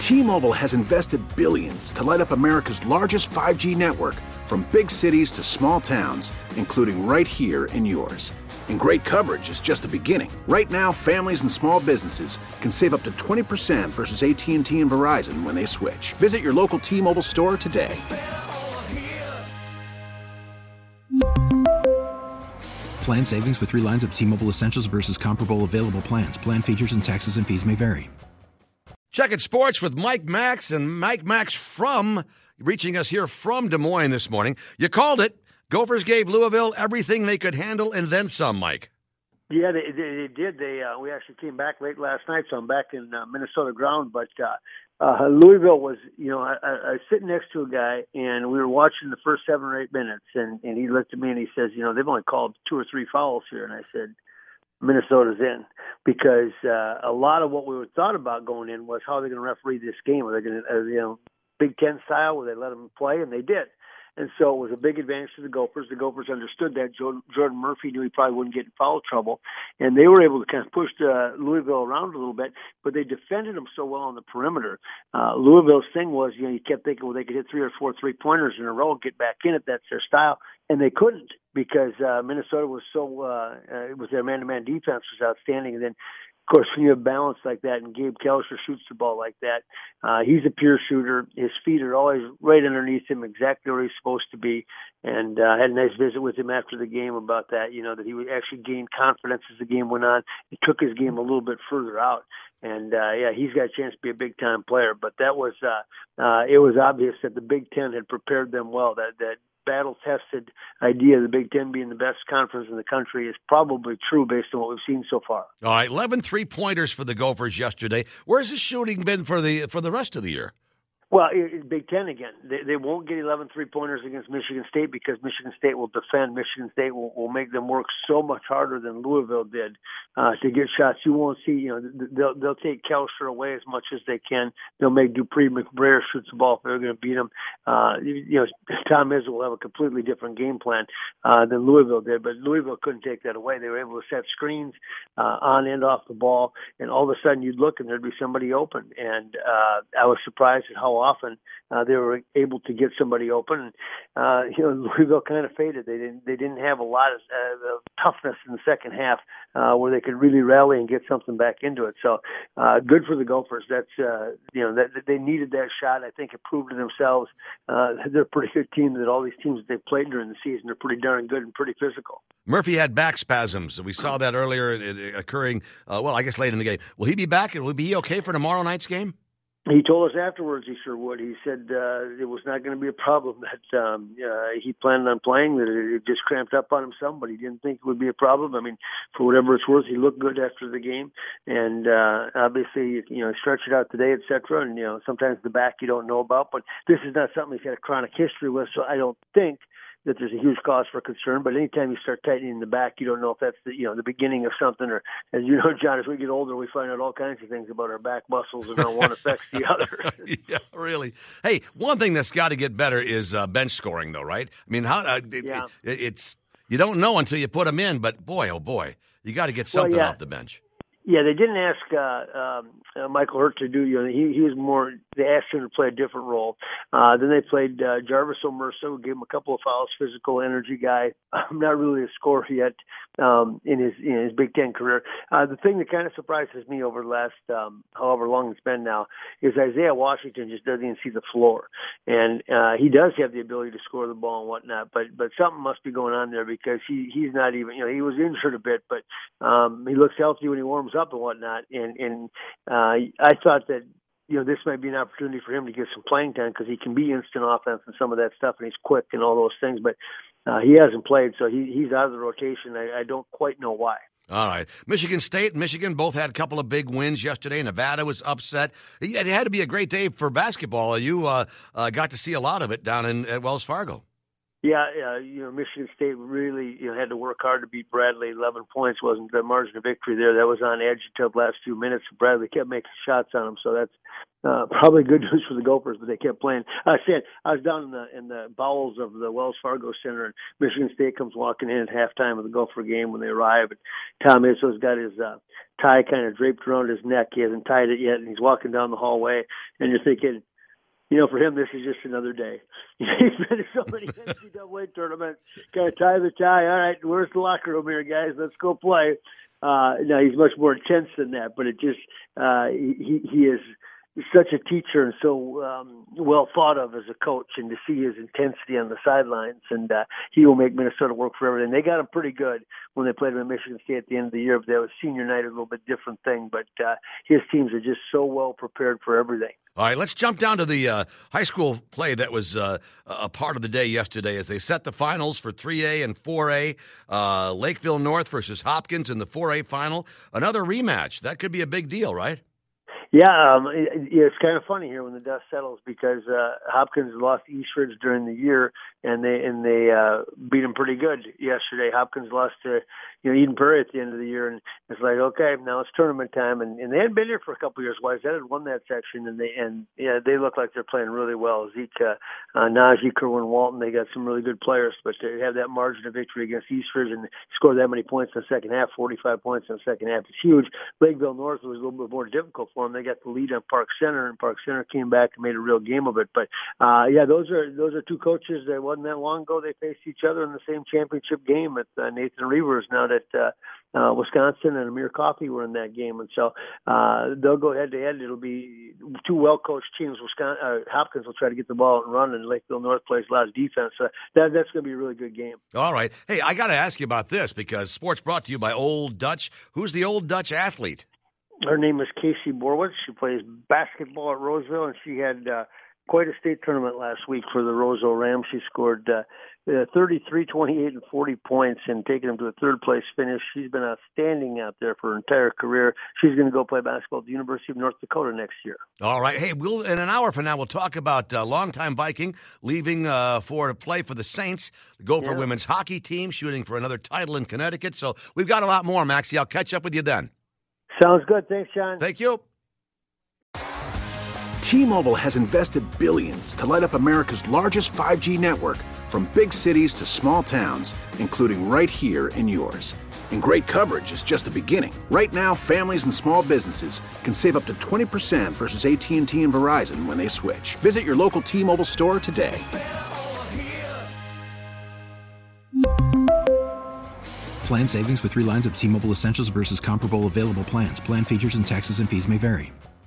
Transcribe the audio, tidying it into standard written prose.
T-Mobile has invested billions to light up America's largest 5G network, from big cities to small towns, including right here in yours. And great coverage is just the beginning. Right now, families and small businesses can save up to 20% versus AT&T and Verizon when they switch. Visit your local T-Mobile store today. Plan savings with 3 lines of T-Mobile Essentials versus comparable available plans. Plan features and taxes and fees may vary. Check It Sports with Mike Max, and Mike Max reaching us here from Des Moines this morning. You called it. Gophers gave Louisville everything they could handle and then some, Mike. Yeah, they did. We actually came back late last night, so I'm back in Minnesota ground. But Louisville was, I was sitting next to a guy, and we were watching the first 7 or 8 minutes, and he looked at me and he says, they've only called 2 or 3 fouls here. And I said, Minnesota's in, because a lot of what we thought about going in was how they're going to referee this game. Are they going to, Big Ten style, where they let them play, and they did. And so it was a big advantage to the Gophers. The Gophers understood that. Jordan Murphy knew he probably wouldn't get in foul trouble. And they were able to kind of push Louisville around a little bit, but they defended them so well on the perimeter. Louisville's thing was, you kept thinking, well, they could hit 3 or 4 3-pointers in a row and get back in it. That's their style. And they couldn't, because Minnesota was their man-to-man defense was outstanding. And then, of course, when you have balance like that, and Gabe Kelscher shoots the ball like that, he's a pure shooter. His feet are always right underneath him, exactly where he's supposed to be. And I had a nice visit with him after the game about that, that he would actually gain confidence as the game went on. He took his game a little bit further out. And, he's got a chance to be a big-time player. But that was it was obvious that the Big Ten had prepared them well, that battle-tested idea of the Big Ten being the best conference in the country is probably true based on what we've seen so far. All right, 11 3-pointers for the Gophers yesterday. Where's the shooting been for the rest of the year? Well, Big Ten again. They won't get 11 3-pointers against Michigan State, because Michigan State will defend. Michigan State will make them work so much harder than Louisville did to get shots. You won't see, they'll take Kelscher away as much as they can. They'll make Dupree McBrayer shoot the ball if they're going to beat them. Tom Izzo will have a completely different game plan than Louisville did, but Louisville couldn't take that away. They were able to set screens on and off the ball, and all of a sudden you'd look and there'd be somebody open. And I was surprised at how often they were able to get somebody open. Louisville kind of faded. They didn't have a lot of toughness in the second half where they could really rally and get something back into it. So good for the Gophers. That's that they needed that shot. I think it proved to themselves they're a pretty good team. That all these teams that they've played during the season are pretty darn good and pretty physical. Murphy had back spasms. We saw that earlier occurring. I guess late in the game. Will he be back? Will he be okay for tomorrow night's game? He told us afterwards he sure would. He said it was not going to be a problem, that he planned on playing, that it just cramped up on him some, but he didn't think it would be a problem. I mean, for whatever it's worth, he looked good after the game. And obviously, stretch it out today, et cetera. And, sometimes the back you don't know about. But this is not something he's got a chronic history with, so I don't think that there's a huge cause for concern. But anytime you start tightening the back, you don't know if that's the beginning of something. Or, as you know, John, as we get older, we find out all kinds of things about our back muscles and how one affects the other. Yeah, really. Hey, one thing that's got to get better is bench scoring, though, right? I mean, it's you don't know until you put them in, but boy, oh boy, you got to get something off the bench. Yeah, they didn't ask Michael Hurt to do. He was more. They asked him to play a different role. Then they played Jarvis Omersa, who gave him a couple of fouls. Physical, energy guy. Not really a scorer yet in his Big Ten career. The thing that kind of surprises me over the last however long it's been now is Isaiah Washington just doesn't even see the floor, and he does have the ability to score the ball and whatnot. But something must be going on there, because he's not even. He was injured a bit, but he looks healthy when he warms up and whatnot, and I thought that this might be an opportunity for him to get some playing time, because he can be instant offense and some of that stuff, and he's quick and all those things, but he hasn't played, so he's out of the rotation. I don't quite know why. All right. Michigan State and Michigan both had a couple of big wins yesterday. Nevada was upset. It had to be a great day for basketball. You got to see a lot of it down at Wells Fargo. Yeah, Michigan State really had to work hard to beat Bradley. 11 points wasn't the margin of victory there. That was on edge until the last few minutes. Bradley kept making shots on them, so that's probably good news for the Gophers, but they kept playing. I was down in the bowels of the Wells Fargo Center, and Michigan State comes walking in at halftime of the Gopher game when they arrive. And Tom Izzo's got his tie kind of draped around his neck. He hasn't tied it yet, and he's walking down the hallway, and you're thinking, for him, this is just another day. He's been in so many NCAA tournaments. Got to tie the tie. All right, where's the locker room here, guys? Let's go play. No, he's much more intense than that, but it just he is such a teacher and so well thought of as a coach, and to see his intensity on the sidelines, and he will make Minnesota work for everything. They got him pretty good when they played him in Michigan State at the end of the year, but that was senior night, a little bit different thing, but his teams are just so well prepared for everything. All right, let's jump down to the high school play that was a part of the day yesterday as they set the finals for 3A and 4A. Lakeville North versus Hopkins in the 4A final. Another rematch. That could be a big deal, right? Yeah, it's kind of funny here when the dust settles because Hopkins lost Eastridge during the year, and they beat them pretty good yesterday. Hopkins lost to Eden Prairie at the end of the year, and it's like, okay, now it's tournament time, and they hadn't been here for a couple of years. Wayzata had won that section, and they look like they're playing really well. Zeke, Najee, Kerwin Walton, they got some really good players, but to have that margin of victory against Eastridge and score that many points in the second half, 45 points in the second half, it's huge. Lakeville North was a little bit more difficult for them. They got the lead on Park Center, and Park Center came back and made a real game of it. But those are two coaches that wasn't that long ago they faced each other in the same championship game at Nathan Reavers. Now that Wisconsin and Amir Coffey were in that game, and so they'll go head to head. It'll be two well coached teams. Hopkins will try to get the ball out and run, and Lakeville North plays a lot of defense. So that's going to be a really good game. All right. Hey, I got to ask you about this because sports brought to you by Old Dutch. Who's the Old Dutch athlete? Her name is Casey Borwitz. She plays basketball at Roseville, and she had quite a state tournament last week for the Roseville Rams. She scored 33, 28, and 40 points and taking them to a third-place finish. She's been outstanding out there for her entire career. She's going to go play basketball at the University of North Dakota next year. All right. Hey, in an hour from now, we'll talk about longtime Viking leaving to play for the Saints, the Gopher women's hockey team shooting for another title in Connecticut. So we've got a lot more, Maxie. I'll catch up with you then. Sounds good. Thanks, John. Thank you. T-Mobile has invested billions to light up America's largest 5G network, from big cities to small towns, including right here in yours. And great coverage is just the beginning. Right now, families and small businesses can save up to 20% versus AT&T and Verizon when they switch. Visit your local T-Mobile store today. Plan savings with 3 lines of T-Mobile Essentials versus comparable available plans. Plan features and taxes and fees may vary.